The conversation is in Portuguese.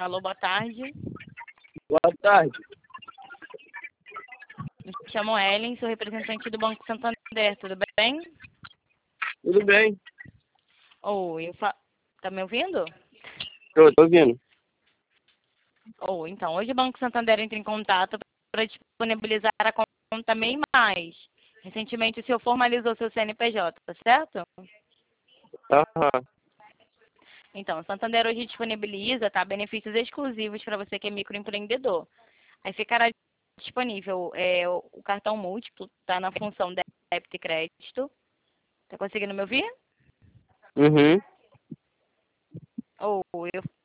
Alô, boa tarde. Boa tarde. Me chamo Ellen, sou representante do Banco Santander, tudo bem? Tudo bem? Oi, tá me ouvindo? Tô ouvindo. Então, hoje o Banco Santander entra em contato para disponibilizar a conta MEI Mais. Recentemente o senhor formalizou seu CNPJ, tá certo? Aham. Então, o Santander hoje disponibiliza, tá, benefícios exclusivos para você que é microempreendedor. Aí ficará disponível o cartão múltiplo, tá, na função débito e crédito. Tá conseguindo me ouvir? Uhum. Eu